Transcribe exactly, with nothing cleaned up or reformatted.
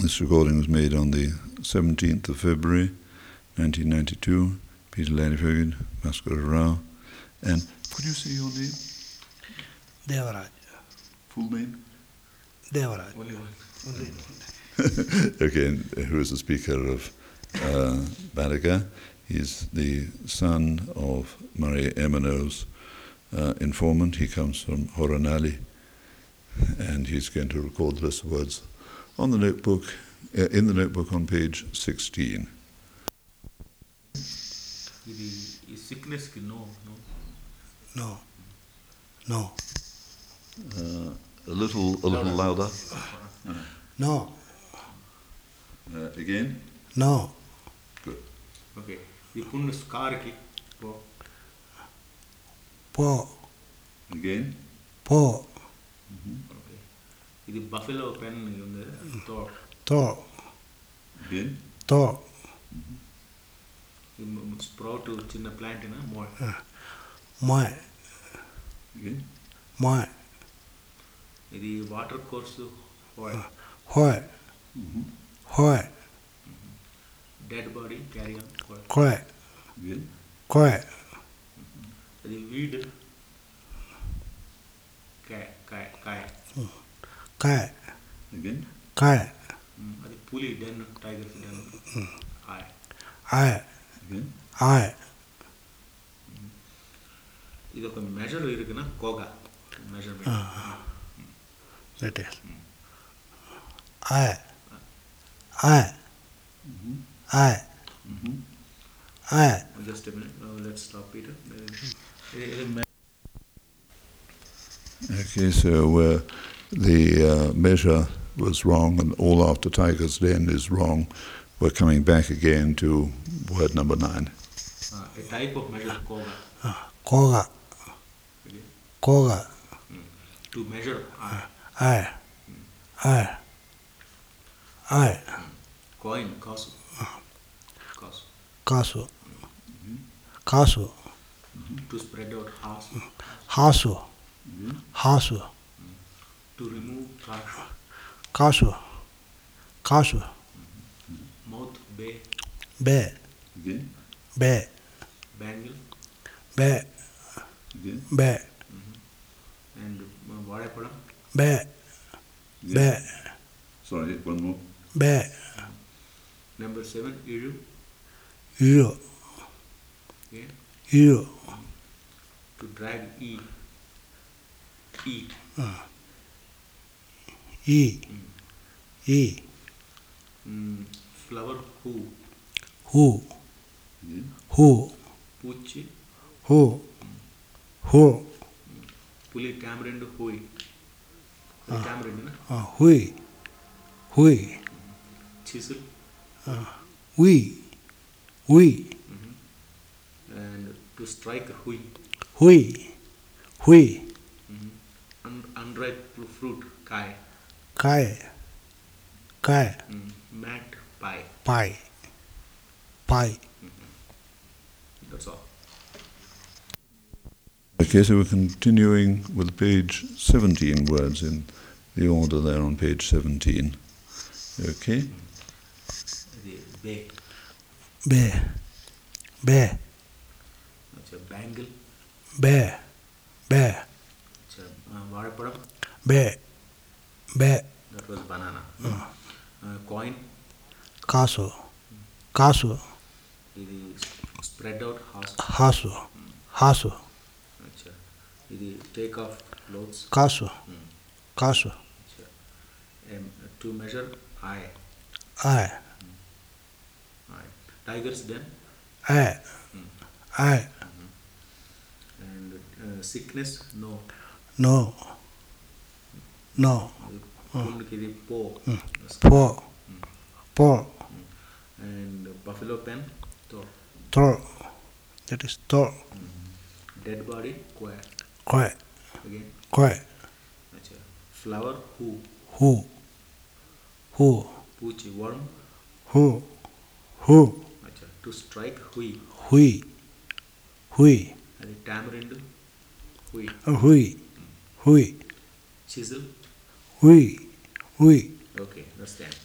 This recording was made on the seventeenth of February, nineteen ninety-two. Peter Ladefoged, Bhaskara Rao. And could you say your name? Devaraj. Full name? Devaraj. Only one. Only. Okay, and who is the speaker of uh, Badaga? He's the son of Murray Emino's uh, informant. He comes from Horanali, and he's going to record the list of words on the notebook, uh, in the notebook on page sixteen. ఇది ఈ sickness కి నో నో No. No. Uh, a little, a little louder. No. Uh, again. No. Good. Okay ఈ పుణ్య scar కి పో Po. Again. Po. Okay ఇది బఫెలో పెన్ ఉంది తో To. Again. To. స్ప్రౌట్ చిన్న ప్లాంట్ నా మో Moi. Again. Moi. ఇది వాటర్ కోర్స్ హోయ్ Hoi. Hoi. Dead body carry on హోయ్ Koi. Again. Koi. అది వీడ్ కాయ్ కాయ్ కాయ్ Kai. Again. Kai. అది పులి డెన్ టైగర్స్ డెన్ ఆయ్ I. Again. I. இது ఒక మెజర్ இருக்குனா కోగా measurement That is. I. I. I. I. just a minute now let's stop Peter. Okay, so uh, the uh, measure was wrong, and all after Tiger's Den is wrong. We're coming back again to word number nine. uh, a type of measure koga Koga. okay. Koga. mm. to measure I I. I. I. coin kasu kasu Kasu. Kasu. to spread out hasu Hasu. Hasu. to remove trash Kasu. Kasu. mouth bay Be. Again. Be. bangle Be. Again. Be. and uh, vadapadam Be. Be. Sorry, one more. Be. number seven iru Yu. okay. Yu. to drag e eat E. E. mm. flower who Who. Again. Who. puchi Who. Who. puli tamarind hui tamarind na Uh, hui. Hui. chisel We. We. and to strike hui Hui. Hui. Un- unripe fruit kai Kai. Kai. mm. mat pie Pie. Pie. that's all. Okay, so we're continuing with page seventeen words in the order there on page seventeen. Okay? the bay Be. Be. that's a bangle Be. Be. it's a uh, vadapadam Be. Be. that was banana uh, coin Kasu. Kasu. ఇది spread out house Hasu. Hasu. acha ఇది take off clothes Kasu. Kasu. acha um, to measure eye I. eye tigers den I. I. and uh, sickness no No. No. పుండుకి ఇది po Po. Po. and buffalo pen to Tor. That is Tor. dead body quack Koi. again Koi. acha flower who Who. Who. puchi worm Who. Who. acha to strike hui Hui. Hui. అది tamarind hui Hui. Hui. chisel Hui. Hui. okay that's that